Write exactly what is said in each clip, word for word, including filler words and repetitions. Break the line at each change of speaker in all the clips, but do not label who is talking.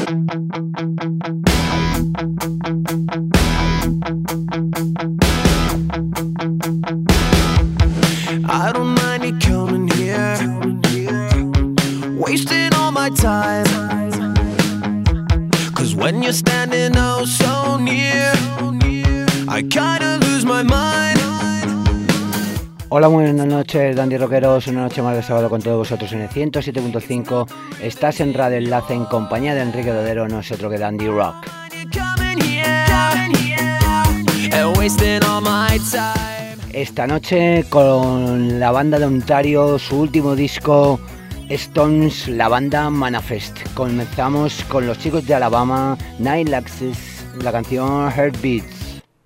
I don't mind you coming here, wasting all my time. Cause when you're standing oh so near, I kinda lose my mind.
Hola, buenas noches, Dandy Rockeros. Una noche más de sábado con todos vosotros en el ciento siete punto cinco. Estás en Radio Enlace en compañía de Enrique Dodero, no es otro que Dandy Rock. Esta noche con la banda de Ontario, su último disco Stones, la banda Manifest. Comenzamos con los chicos de Alabama, Nine Laxes, la canción Heartbeats.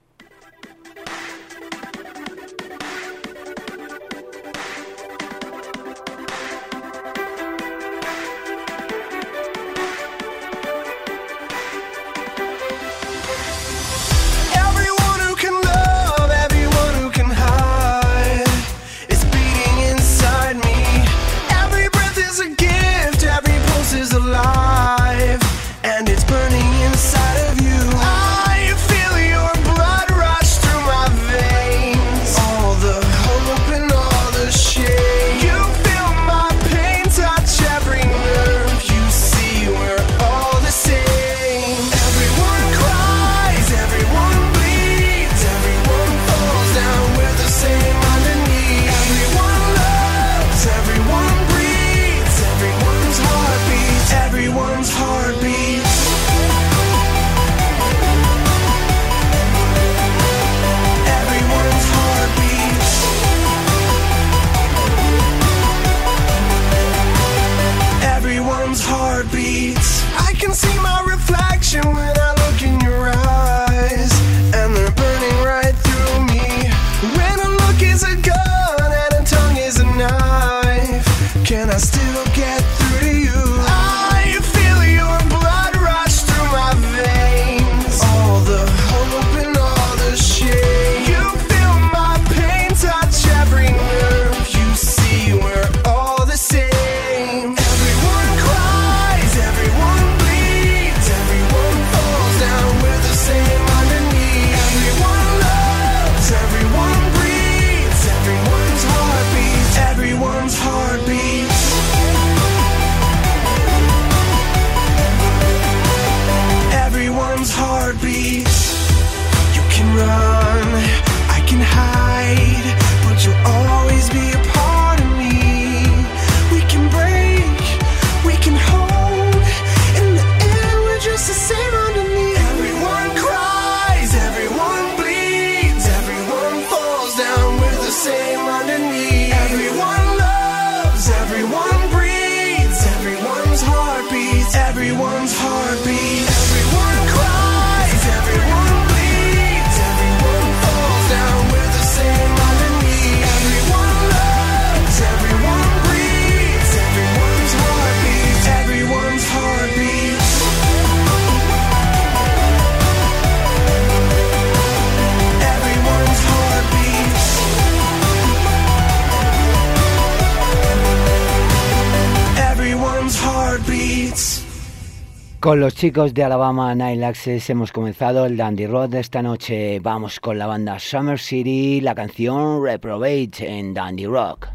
Con los chicos de Alabama, Nine Laxes, hemos comenzado el Dandy Rock de esta noche. Vamos con la banda Summer City, la canción Reprobate en Dandy Rock.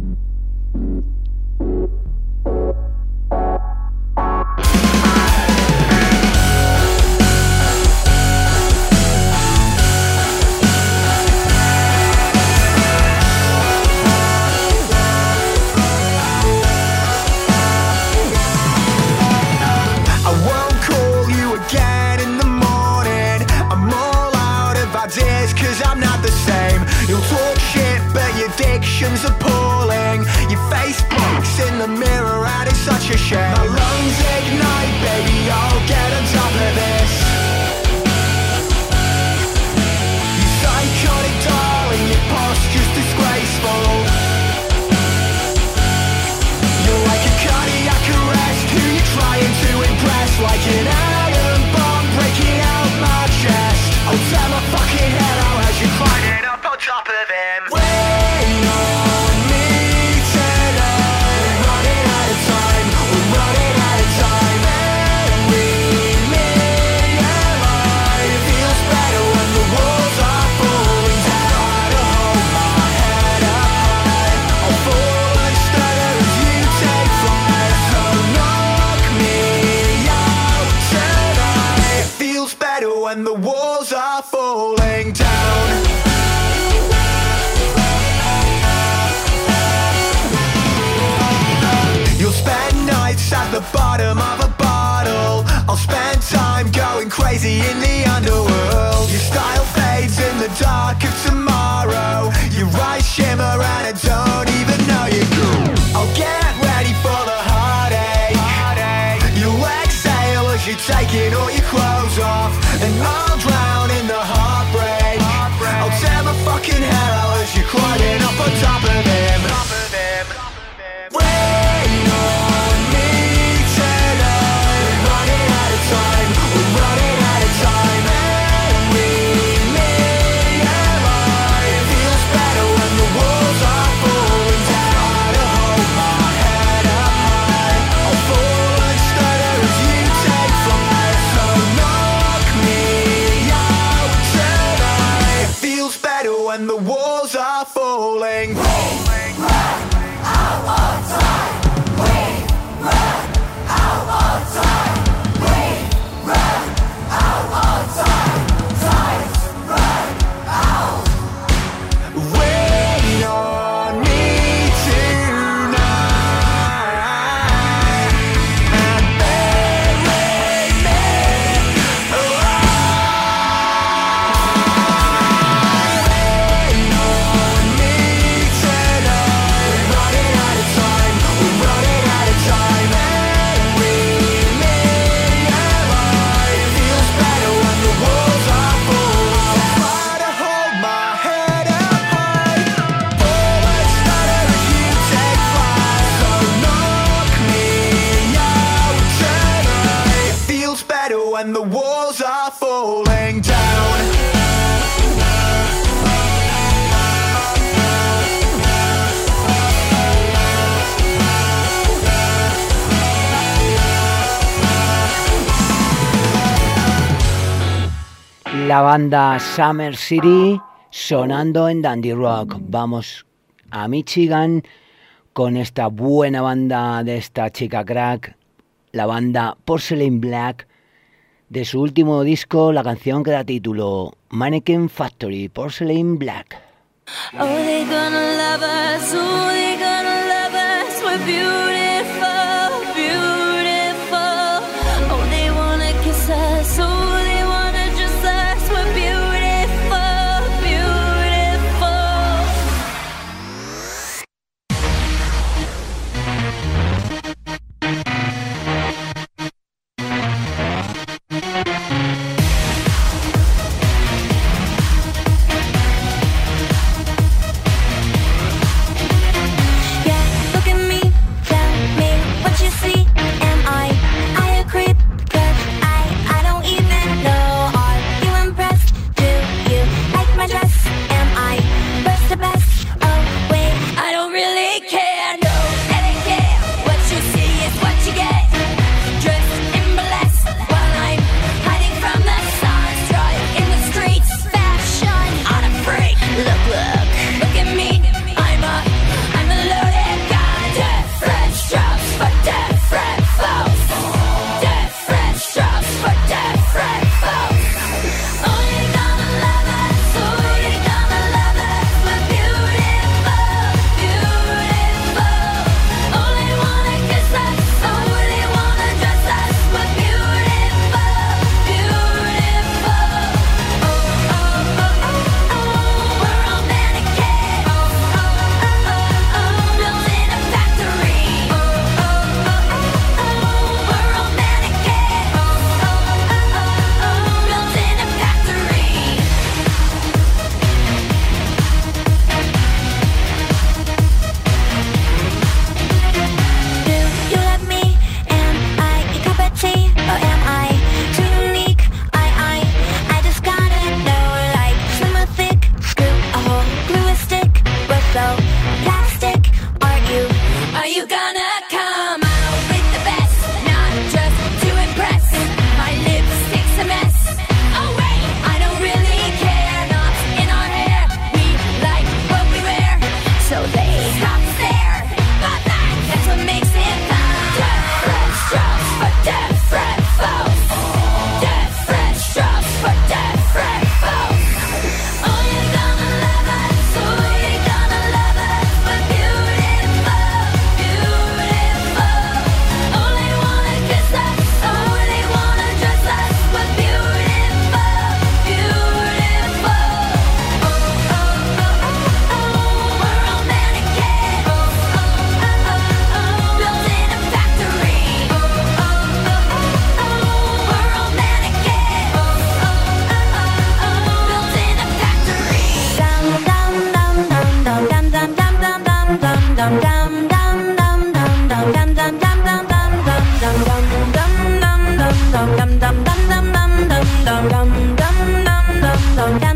You'll talk shit, but your diction's appalling. Your face blocks in the mirror and it's such a shame. My lungs ignite, baby, I'll get on top of this. You psychotic darling, your posture's disgraceful. You're like a cardiac arrest, who you're trying to impress. Like an atom bomb breaking out my chest. I'll tear my fucking head out as you're climbing up on top of him. Wait on me tonight. We're running out of time. We're running out of time. And we taking all your clothes off, and I'll drown in the heartbreak. I'll tear my fucking hair out as you're climbing up on top of him. Wait on me tonight. We're running out of time. We're running out of time. And we may alive. It feels better when the walls are falling down. To hold my head up high, I'll fall and stutter as you take flight. So knock me out tonight. It feels better when the walls are falling. Wait on me tonight and bury me alive. Wait on me tonight. We're running out of time. We're running out of time. Bury me alive. It feels better when the walls are falling. Try to hold my head up high. Forward stutter as you take flight. So knock me out tonight. It feels better when the walls are falling down.
La banda Summer City sonando en Dandy Rock. Vamos a Michigan con esta buena banda de esta chica crack, la banda Porcelain Black, de su último disco, la canción que da título Mannequin Factory, Porcelain Black.
Oh, they gonna love us, oh, they gonna love us, we're beautiful, beautiful. Oh, they wanna kiss us, oh, they wanna dress us, we're beautiful, beautiful. Yeah, look at me, yeah.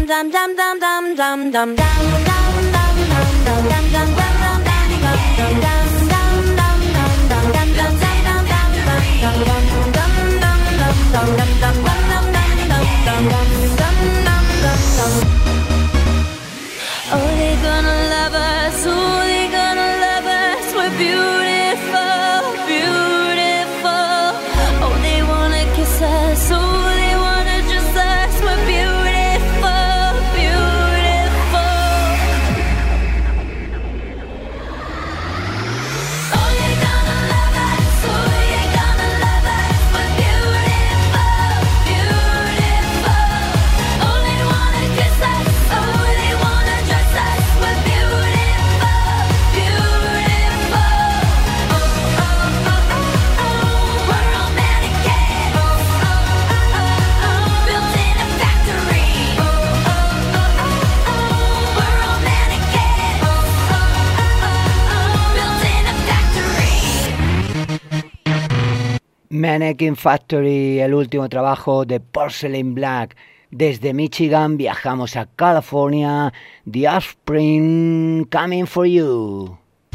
dum dum dum dum dum dum dum dum dum dum Oh, they're gonna love us, oh, they're gonna love us, we're beautiful, beautiful. Oh, they wanna kiss us, oh, they wanna dress us, we're beautiful, beautiful. Oh, they're gonna love us, oh, they're gonna love us, we're beautiful, beautiful. Oh, they wanna kiss us, oh, they wanna dress us, we're beautiful, beautiful. Oh, oh, oh, oh, oh, we're romantic, yeah. Oh, oh, oh, oh, oh, built in a factory. Oh, oh, oh, oh, oh, we're romantic, yeah. Oh, oh, oh, oh, built in a factory.
Mannequin Factory, el último trabajo de Porcelain Black. Desde Michigan viajamos a California. The Offspring, Coming for You.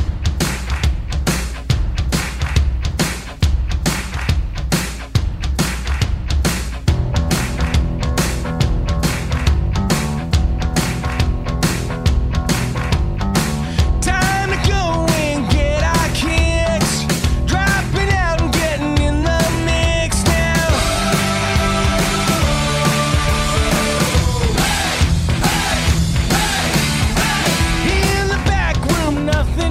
Time to go and get our kicks, dropping out and getting in the mix now. In the back room, nothing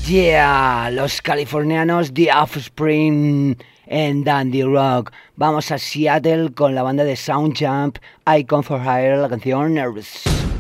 Yeah, los californianos The Offspring en Dandy Rock. Vamos a Seattle con la banda de Soundjump, Icon for Hire, la canción Nervous.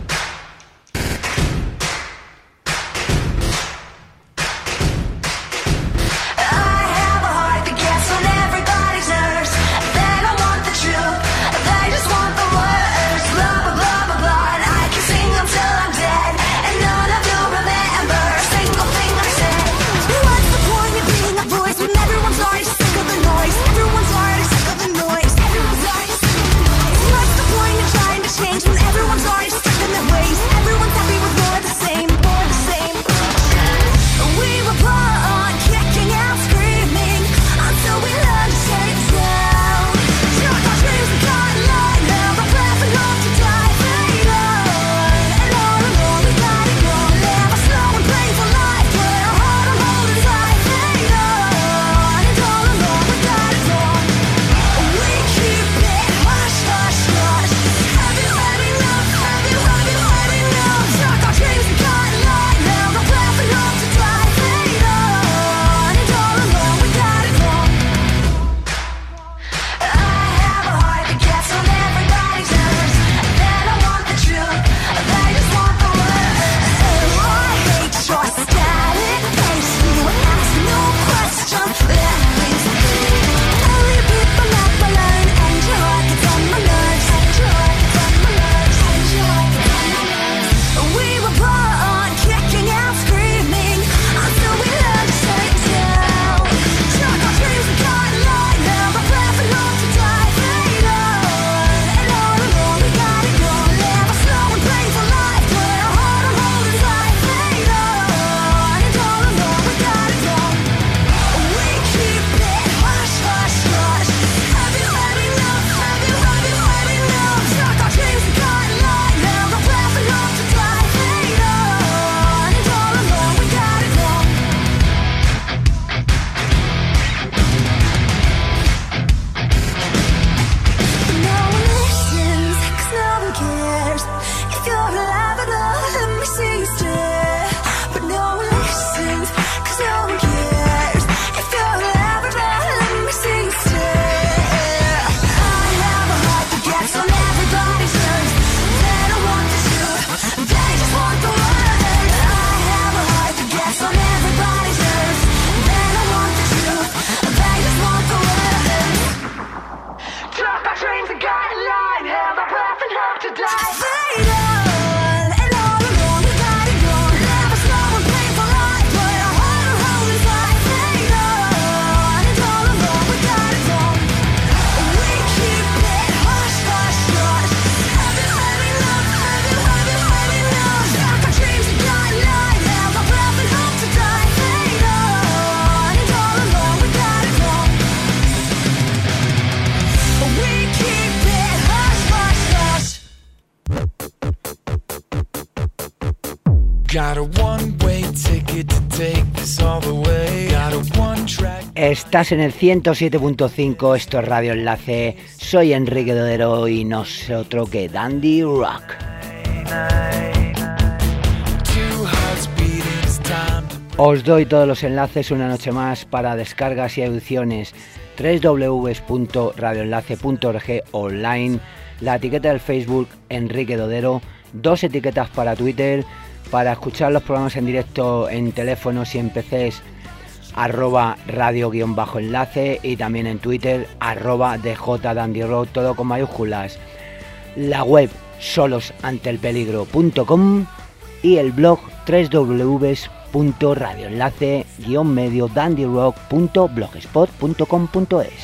Estás en el ciento siete punto cinco, esto es Radio Enlace, soy Enrique Dodero y no sé otro que Dandy Rock. Os doy todos los enlaces una noche más para descargas y audiciones, doble u doble u doble u punto radio enlace punto org online, la etiqueta del Facebook Enrique Dodero, dos etiquetas para Twitter, para escuchar los programas en directo en teléfonos y en P Cs, arroba radio-enlace y también en Twitter, arroba djdandyrock, todo con mayúsculas. La web solosantelpeligro punto com y el blog doble u doble u doble u punto radio enlace guión medio dandyrock punto blogspot punto com punto es.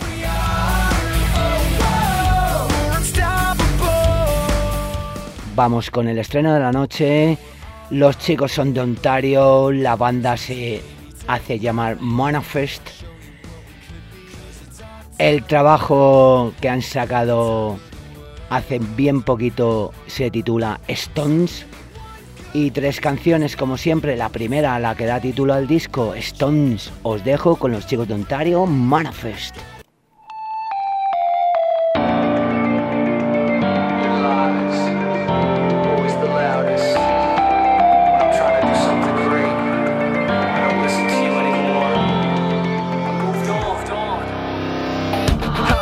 Vamos con el estreno de la noche. Los chicos son de Ontario, la banda se hace llamar Manifest. El trabajo que han sacado hace bien poquito se titula Stones. Y tres canciones como siempre, la primera, la que da título al disco, Stones. Os dejo con los chicos de Ontario, Manifest.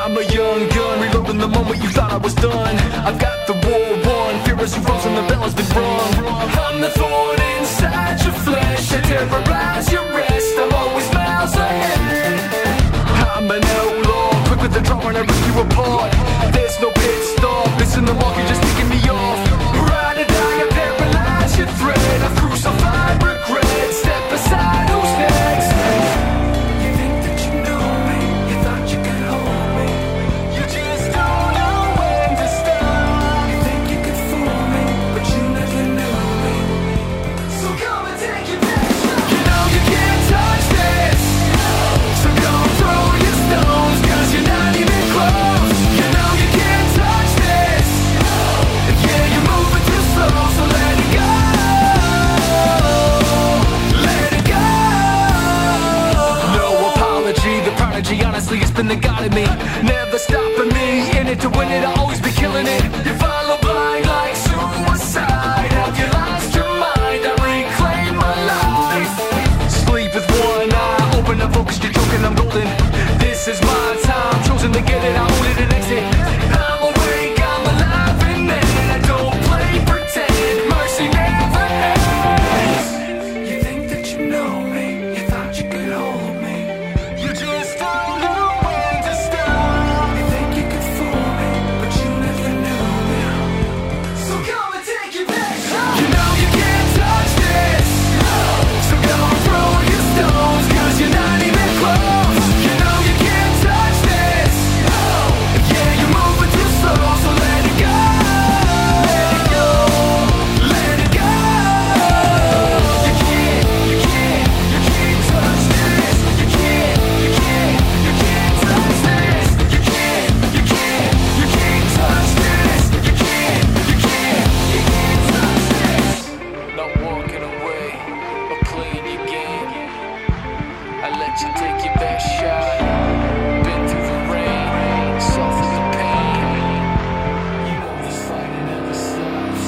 I'm a young gun, reloading the moment you thought I was done. I've got the war won, fear is frozen, the bell has been rung. I'm the thorn inside your flesh, I terrorize your rest. I'm always miles ahead. I'm an outlaw, quick with the draw when I rip you apart. There's no pit stop, missing the mark, you're just ticking me off. Ride or die, I paralyze your thread. I've crucified regret, step aside, who's next? You think that you know me, you thought you could hold me. You just don't know when to stop. You think you could fool me, but you never knew me. So come and take your best shot. You know you can't touch this, so don't throw your stones, cause you're not even close. You know you can't touch this, yeah, you're moving too slow, so let it go. Let it go. No apology, the prodigy honestly has been the god in me. Never stopping me, in it to win it, I'll always be killing it. You follow blind like suicide. Have you lost your mind? I reclaim my life. Sleep with one eye open and focused, you're joking, I'm golden. This is my time, chosen to get it, I own it and exit. I'm awake, I'm alive and then I don't play pretend. Mercy never ends. You think that you know me, you thought you could hold me. You just don't know when to stop. You think you could fool me, but you never knew me. So come and take your best shot. You know you can't touch this, so don't throw your stones, cause you're not even close. You know you can't touch this, yeah, you're moving too slow, so let it go. Let it go, let it go. You can't, you can't, you can't touch this. You can't, you can't, you can't touch this. You can't, you can't, you can't touch this. You can't, you can't, you can't touch this. Not walking away or playing your game. I let you take your best shot. Been through the rain, suffered the pain. You know this fighting never stops.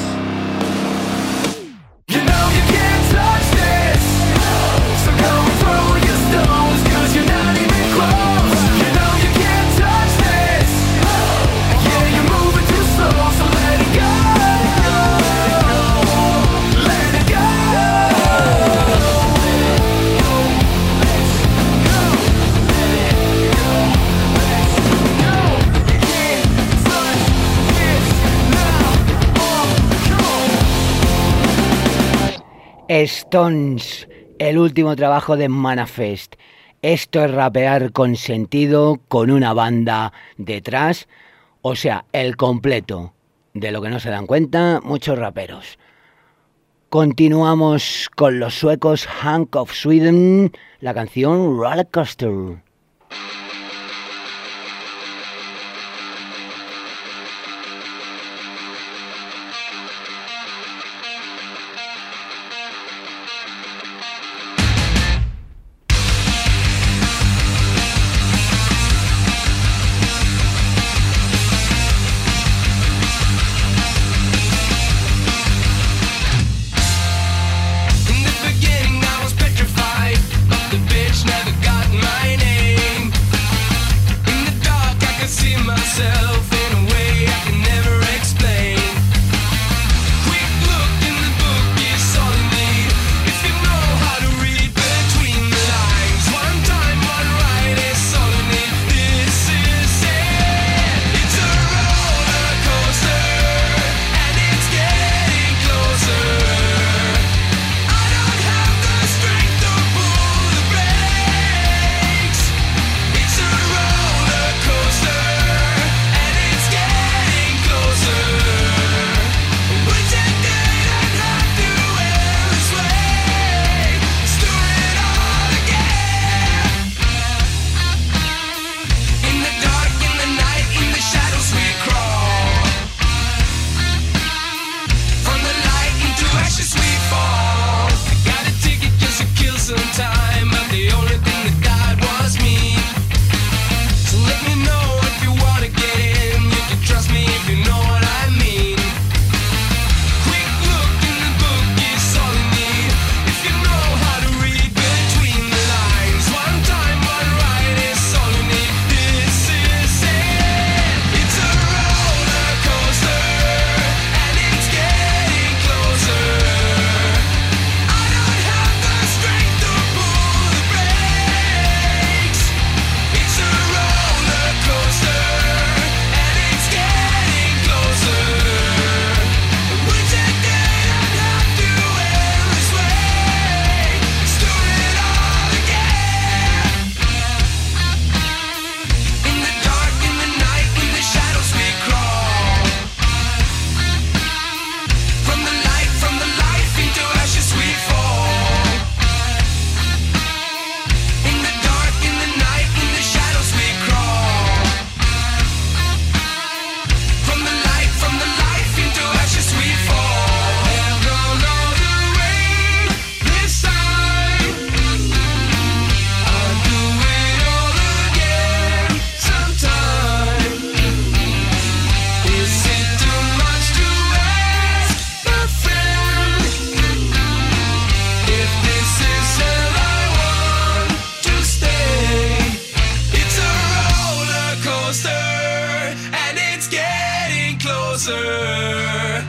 You know you can't touch this, so don't throw your stones, cause you're not even close. You know you can't touch this, yeah, you're moving too slow, so let it go. Let it go.
Stones, el último trabajo de Manifest. Esto es rapear con sentido, con una banda detrás, o sea, el completo. De lo que no se dan cuenta muchos raperos. Continuamos con los suecos Hank of Sweden, la canción Roller Coaster.
In the beginning I was petrified, but the bitch never got my name.
coaster, and it's getting closer.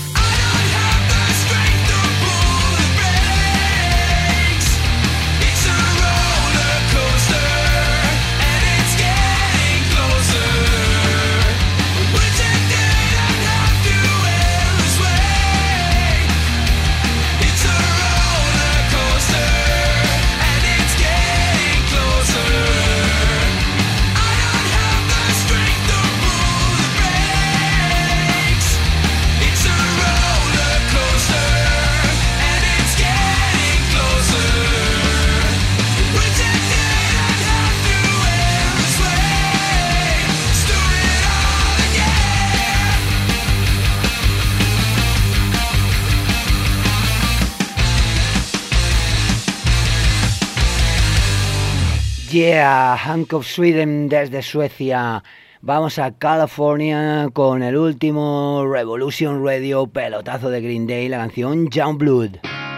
Yeah, Hank of Sweden desde Suecia. Vamos a California con el último Revolution Radio pelotazo de Green Day, la canción Youngblood.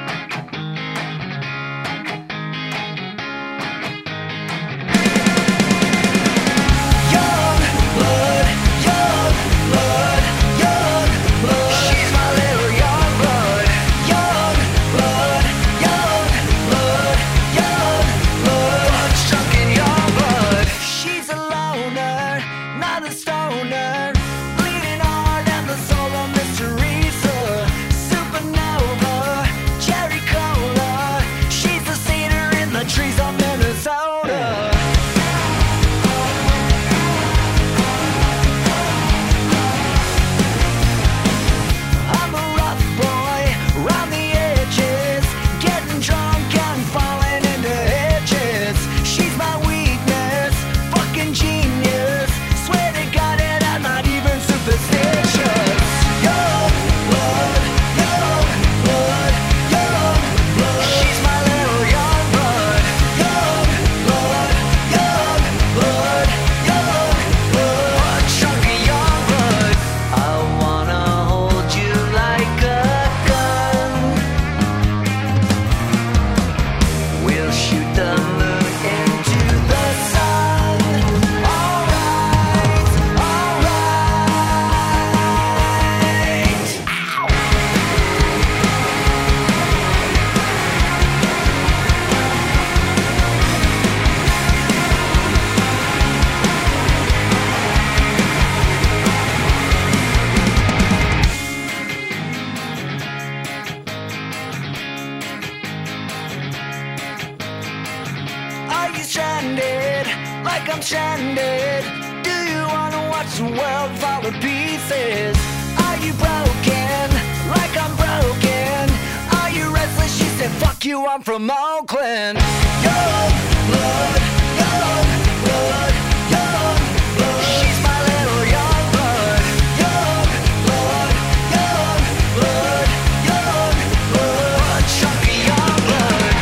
I'm from Oakland. Young blood, young blood, young blood. She's my little young blood. Young blood, young blood, young blood. Chunky young blood.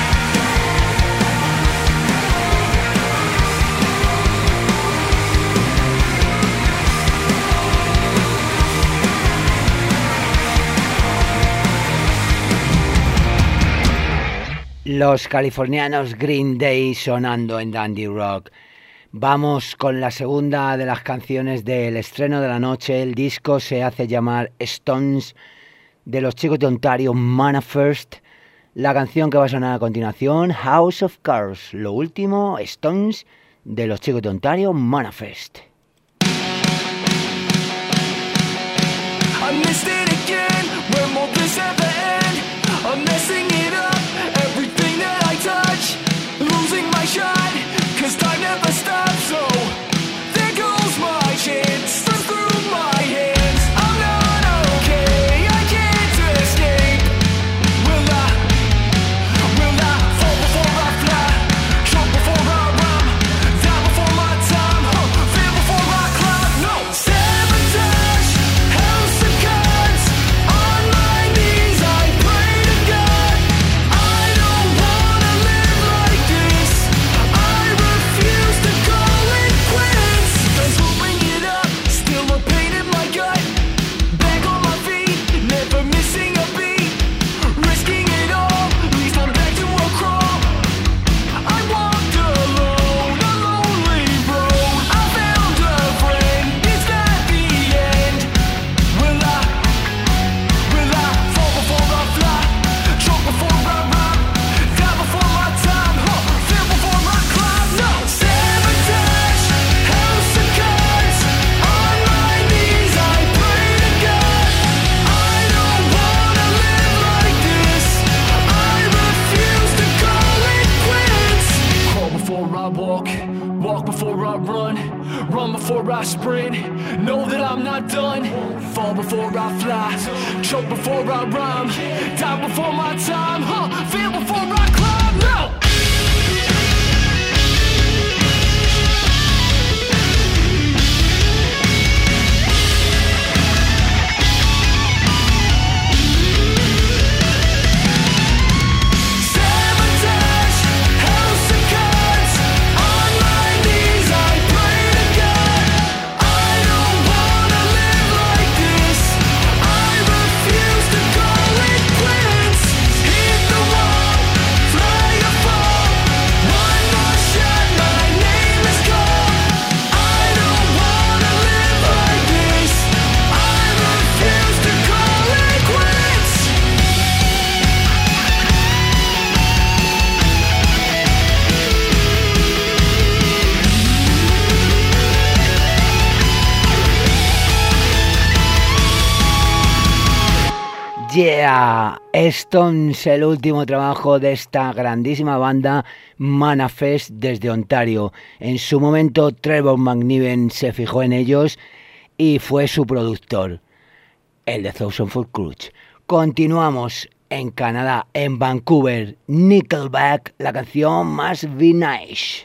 Los californianos Green Day sonando en Dandy Rock. Vamos con la segunda de las canciones del estreno de la noche. El disco se hace llamar Stones, de los chicos de Ontario, Manifest. La canción que va a sonar a continuación, House of Cards. Lo último, Stones, de los chicos de Ontario, Manifest.
I missed it again, where more this ever end. I'm messing it up. Everything that I touch, losing my shot, cause time never stops, so there goes my chance, slips through my hands. I'm not okay, I can't escape. Will I, will I fall before I fly, choke before I run, die before my time, huh, fail before I climb, no. Sabotage, house of cards, on my knees I pray to God. I don't wanna live like this, I refuse to call it quits. I sprint, know that I'm not done. Fall before I fly, choke before I rhyme, die before my time, huh? Feel before I climb, no!
Yeah, Stones, el último trabajo de esta grandísima banda Manifest desde Ontario. En su momento Trevor McNiven se fijó en ellos y fue su productor, el de Thousand Foot Krutch. Continuamos en Canadá, en Vancouver, Nickelback, la canción Must Be Nice.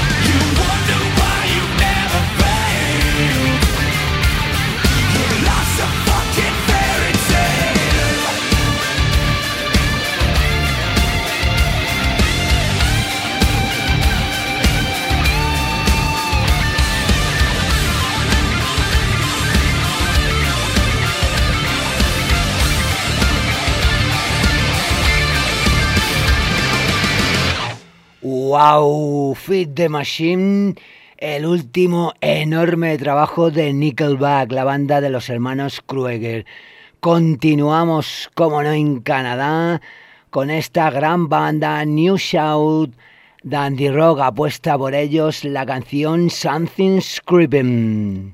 Lost
Wow, Feed the Machine, el último enorme trabajo de Nickelback, la banda de los hermanos Krueger. Continuamos, como no, en Canadá, con esta gran banda New Shout. Dandy Rock apuesta por ellos la canción Something's Creeping.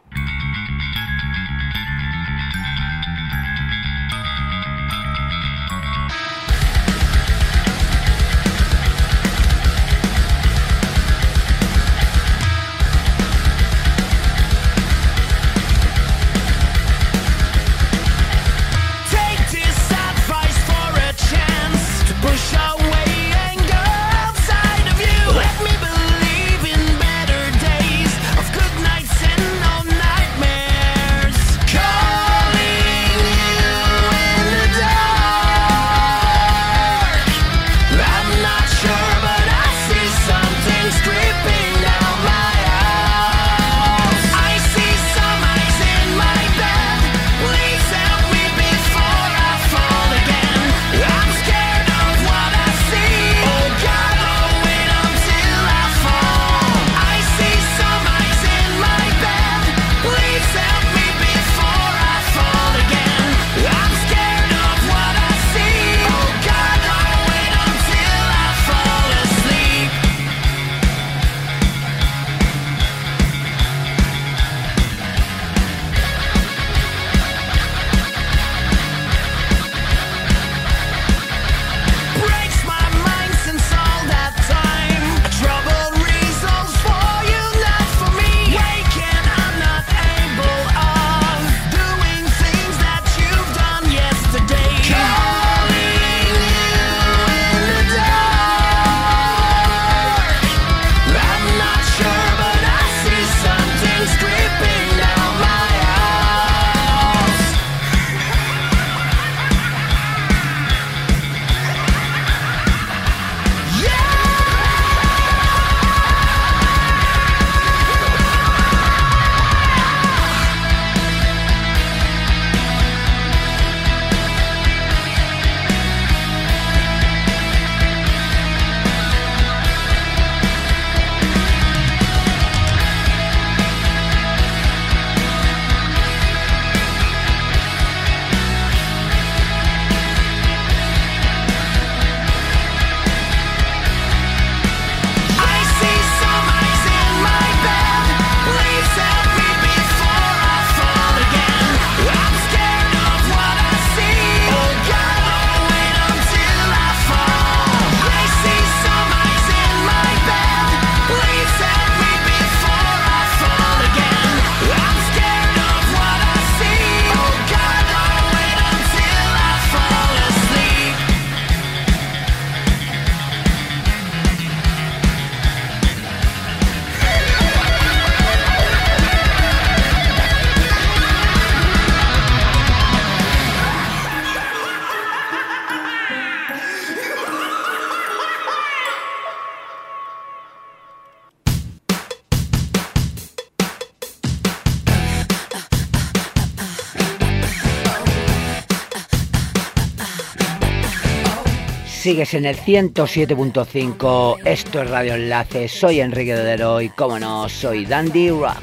Sigues en el ciento siete punto cinco, esto es Radio Enlace, soy Enrique Dodero y como no, soy Dandy Rock.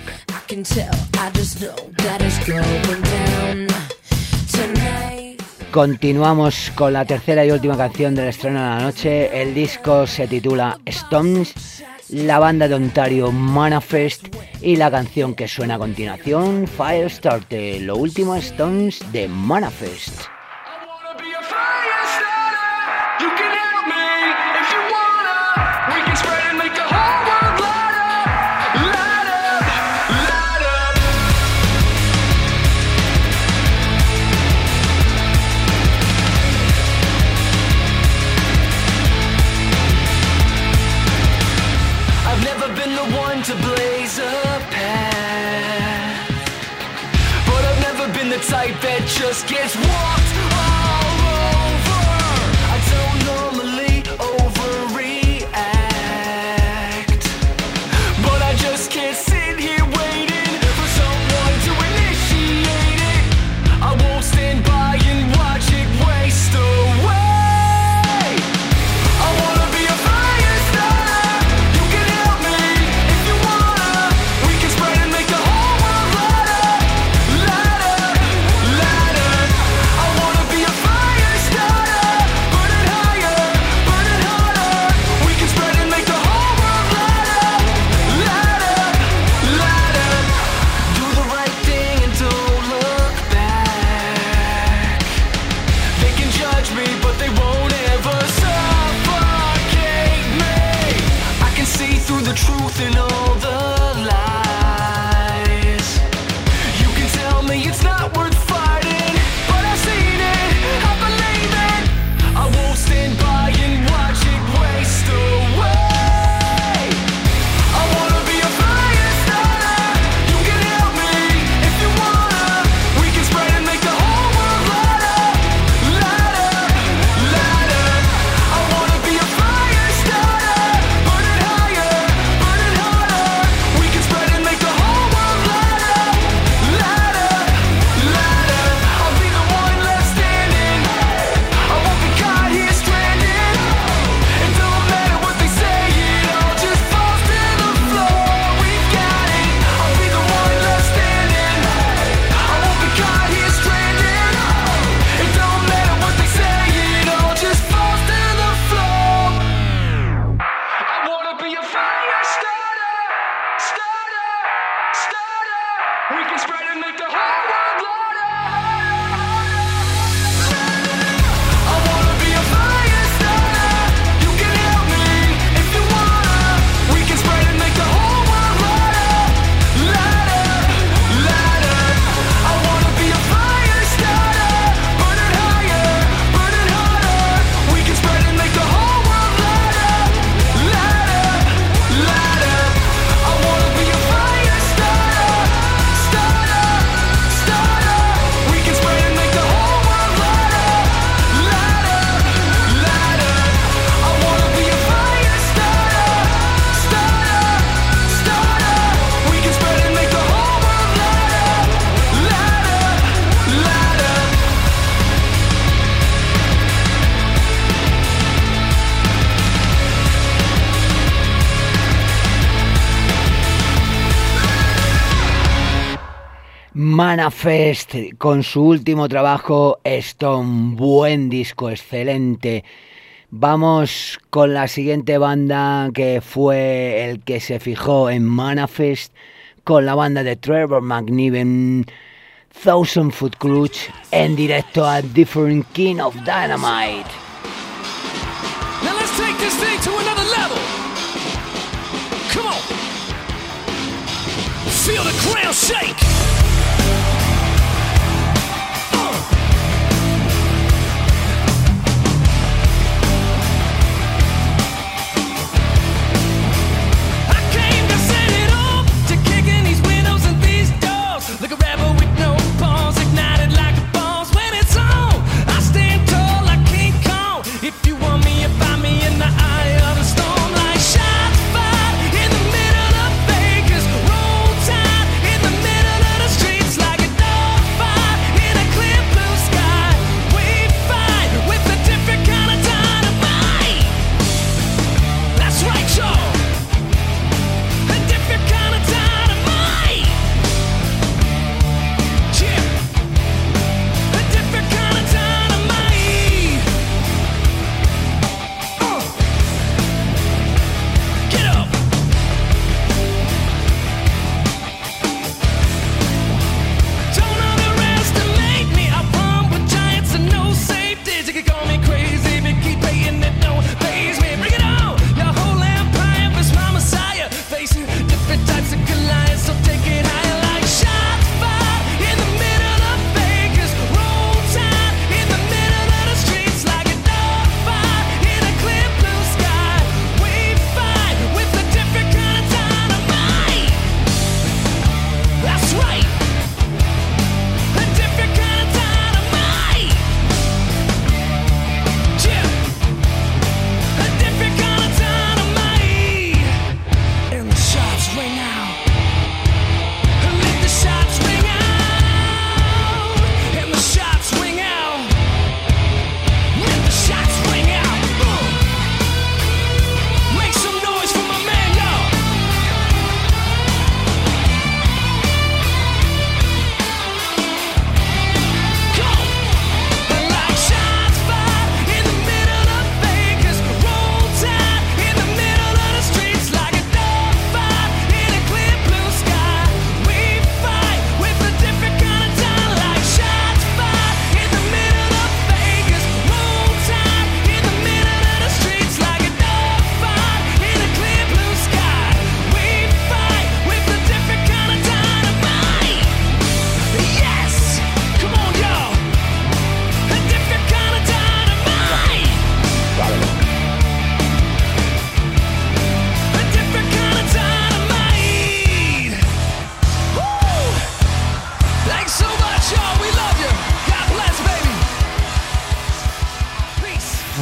Continuamos con la tercera y última canción del estreno de la noche. El disco se titula Stones, la banda de Ontario Manifest y la canción que suena a continuación, Firestarter, lo último Stones de Manifest.
To blaze a path, but I've never been the type that just gets walked all over. I don't normally overreact, but I just can't sit here waiting for someone to initiate it. I won't stand by and watch it waste away. I wanna be a fire starter. the truth in all the lies. You can tell me it's not worth fighting, but I've seen it, I believe it. I won't stand by and watch it waste away. I wanna be a fire starter. You can help me if you wanna. We can spread and make the whole world light up, light up, light up. I wanna be a fire starter. Burn it higher, burn it harder. We can spread and make the whole world light up, light up, light up. I'll be the one left standing. I won't be caught here stranded. It don't matter what they say, it all just falls to the floor. We've got it. I'll be the one left standing. I won't be caught here stranded. It don't matter what they say, it all just falls to the floor. I wanna be a fire starter, starter, starter. We can spread and make the whole world light up. I wanna be a fire starter. You can help me if you wanna. We can spread and make the whole world light up, light up, light up. I wanna be a fire starter. Burn it higher, burn it harder. We can spread and make the whole world light up, light up, light up. I wanna be a fire starter, starter, starter. We can spread and make the whole world light up, light up, light up. I wanna be a fire starter, starter, starter. We can spread and make the whole world light up, light up, light up.
Manafest con su último trabajo Stone, buen disco, excelente. Vamos con la siguiente banda que fue el que se fijó en Manafest, con la banda de Trevor McNiven, Thousand Foot Clutch, en directo a Different King of Dynamite.
Now let's take this thing to another level. Come on. Feel the ground shake. Uh. I came to set it off, to kick in these windows and these doors. Like a rebel with no pause, ignited like a boss. When it's on, I stand tall like King Kong. If you want me, you find me in the eye of the storm. Like shots fired in the middle of Vegas. Roll tide in the middle of the streets. Like a dog fight in a clear blue sky. We fight with a different kind of dynamite. That's right, y'all. A different kind of dynamite. Yeah. A different kind of dynamite.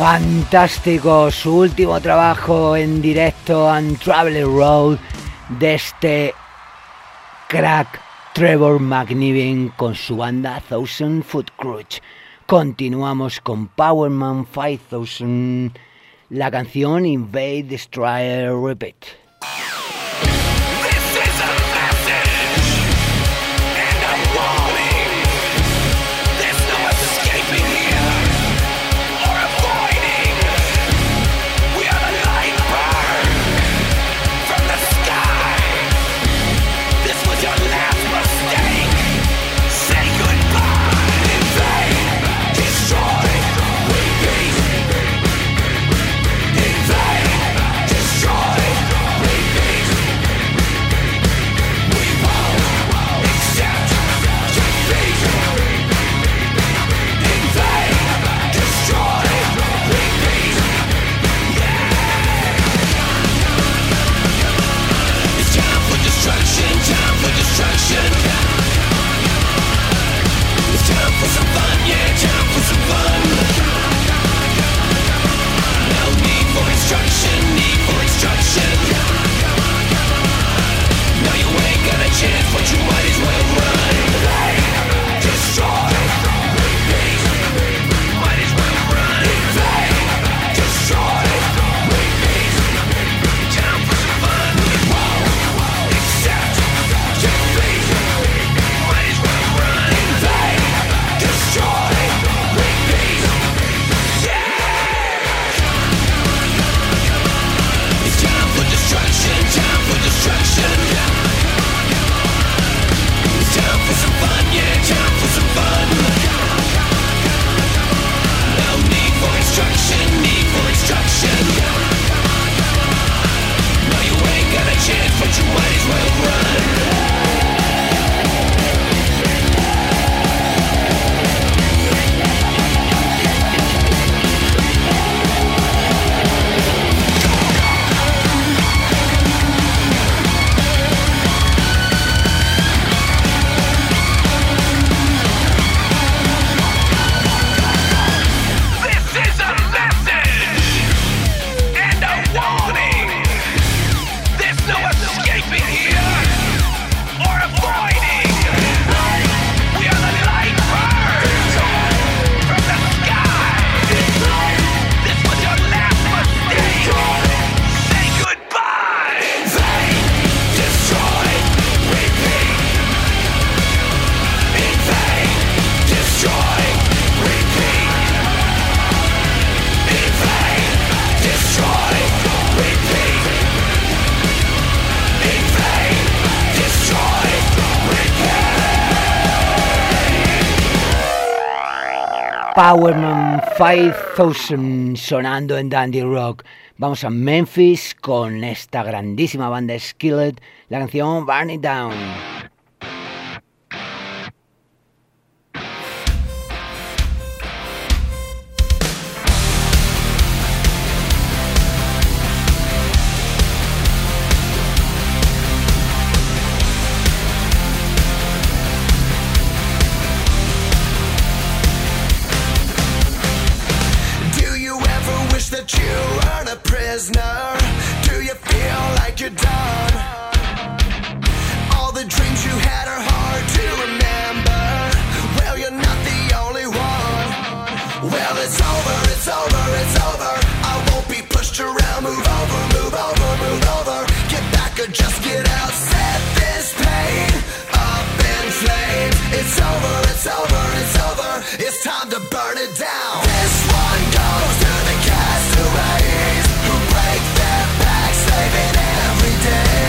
Fantástico, su último trabajo en directo, Untraveled Road, de este crack Trevor McNiven con su banda Thousand Foot Crutch. Continuamos con Powerman cinco mil, la canción Invade, Destroy, Repeat. Powerman cinco mil sonando en Dandy Rock. Vamos a Memphis con esta grandísima banda Skillet, la canción Burn It Down.
That you are a prisoner? Do you feel like you're done? All the dreams you had are hard to remember. Well, you're not the only one. Well, it's over, it's over, it's over. I won't be pushed around. Move over, move over, move over. Get back or just get out. Set this pain up in flames. It's over, it's over, it's over. It's time to burn it down. This one goes to the castaways who break their backs, saving every day.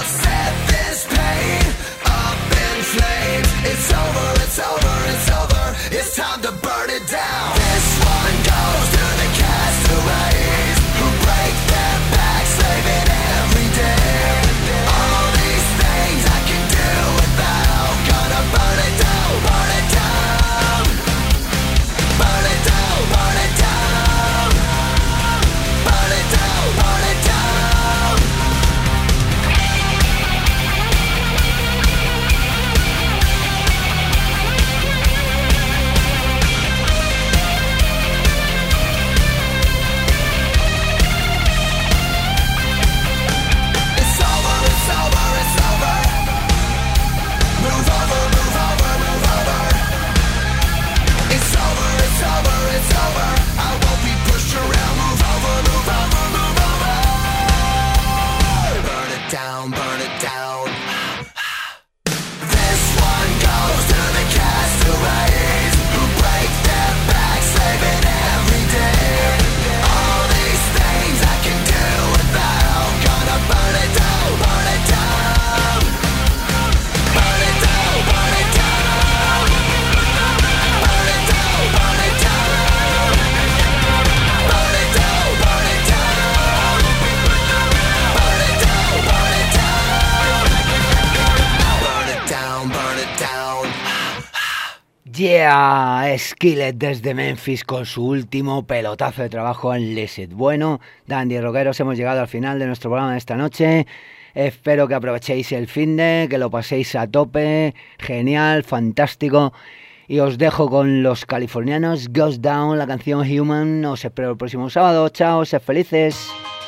set this pain up in flames. It's over, it's over, it's over. It's time to burn it down. This one goes to the castaways who break their backs, saving every day. All these things I can do without. Gonna burn it down, burn it down. Burn it down, burn it down. Burn it down, burn it down. It's over, it's over, it's over. Move over, move over, move over. It's over, it's over, it's over. I won't be pushed around. Move over, move over, move over. Burn it down, burn it down. This one goes to the castaways who break their backs, saving every day. All these things I can do without. Gonna burn it down, burn it down. Burn it down, burn it down. Burn it down, burn it down. Burn it down, burn it down. Burn it down, burn it down. Burn it down, burn it down.
Yeah, Skillet desde Memphis con su último pelotazo de trabajo en Licit. Bueno, Dandy Rockeros, hemos llegado al final de nuestro programa de esta noche. Espero que aprovechéis el finde, que lo paséis a tope, genial, fantástico. Y os dejo con los californianos Goes Down, la canción Human. Os espero el próximo sábado. Chao, sed felices.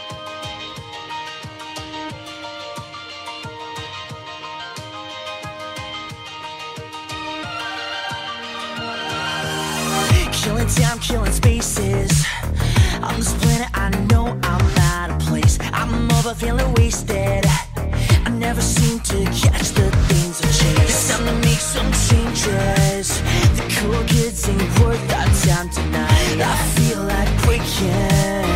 Killing time, killing spaces. On this planet, I know I'm out of place. I'm over feeling wasted. I never seem to catch the things I chase. It's time to make some changes. The cool kids ain't worth our time tonight. I feel like breaking.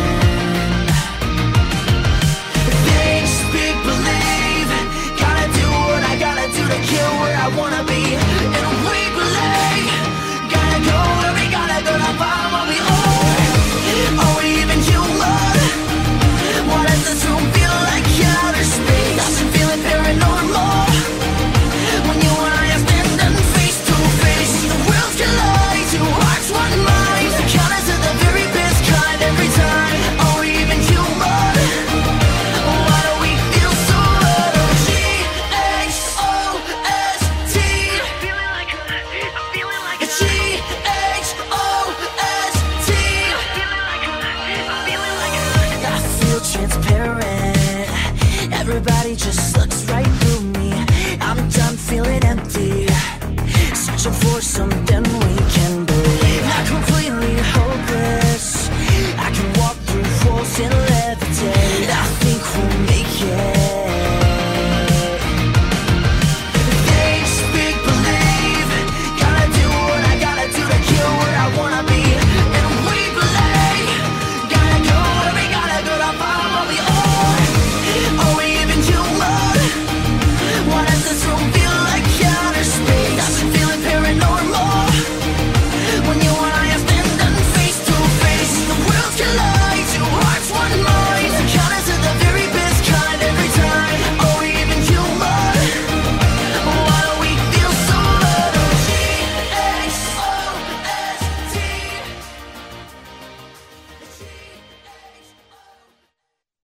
Think, speak, believe. Gotta do what I gotta do to get where I wanna be. And we believe. Gotta go where we gotta go to find what we own. Are we even human? Why does this room feel like outer space? I've been feeling paranormal. When you and I are standing face to face, the worlds collide, two hearts, one mind. The counters are the very best kind every time. Are we even human? Why do we feel so low? G H O S T. I'm feeling like a, I'm feeling like a G H O S T. I'm feeling like a, I'm feeling like a. I feel transparent. Everybody just looks right through me. I'm done feeling empty. Searching for something